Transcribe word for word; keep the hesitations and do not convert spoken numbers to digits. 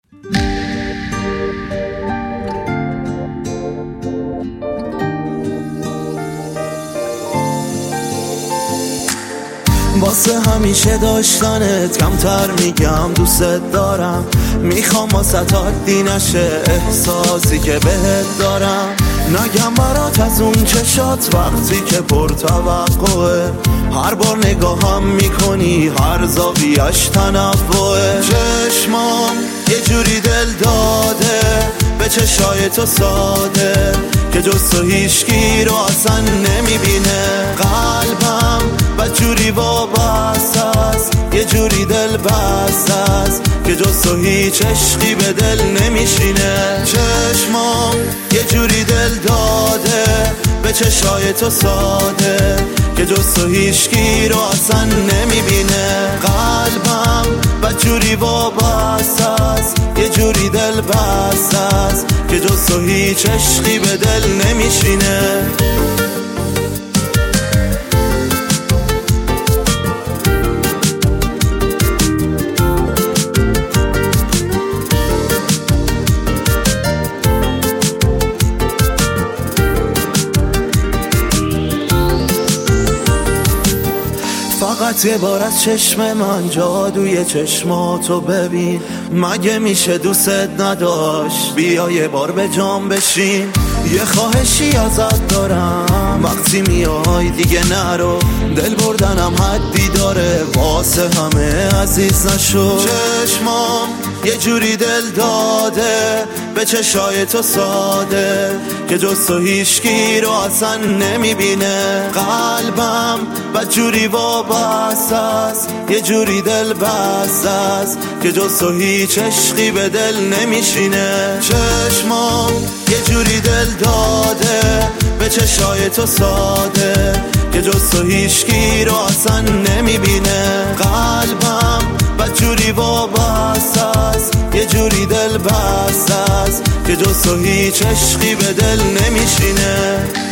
واسه همیشه داشتنت کمتر میگم دوست دارم، میخوام واسه عادی نشه احساسی که بهت دارم. نگم برات از اون چشات وقتی که پر توقعه، هر بار نگاهم میکنی هر زاویه‌اش تنوعه. چشمام یه جوری دل داده به چشای تو ساده که جز تو هیچکی رو اصلا نمیبینه. قلبم بدجوری وابسته است، یه جوری دل بسته است که جز تو هیچ عشقی به دل نمیشینه. چشمام یه جوری دل داده به چشای تو ساده که جز تو هیچکی رو اصلا نمیبینه. قلبم بدجوری وابسته است، یه جوری دل بسته است که جز تو هیچ عشقی به دل نمیشینه. فقط یه بار از چشم من جادوی چشماتو ببین، مگه میشه دوست نداشت؟ بیا یه بار به جام بشین. یه خواهشی ازت دارم وقتی میای دیگه نرو، دل بردنم حدی داره واسه همه عزیز نشو. چشمام یه جوری دل داده به چشای تو ساده که جز تو هیچکی رو اصلا نمیبینه. قلبم بدجوری وابسته است، یه جوری دل بسته است که جز تو هیچ عشقی به دل نمیشینه. چشمام یه جوری دل داده به چشای تو ساده که جز تو هیچکی رو اصلا نمیبینه. قلبم بدجوری وابسته است، یه جوری دل بسته است که جز تو هیچ عشقی به دل نمیشینه.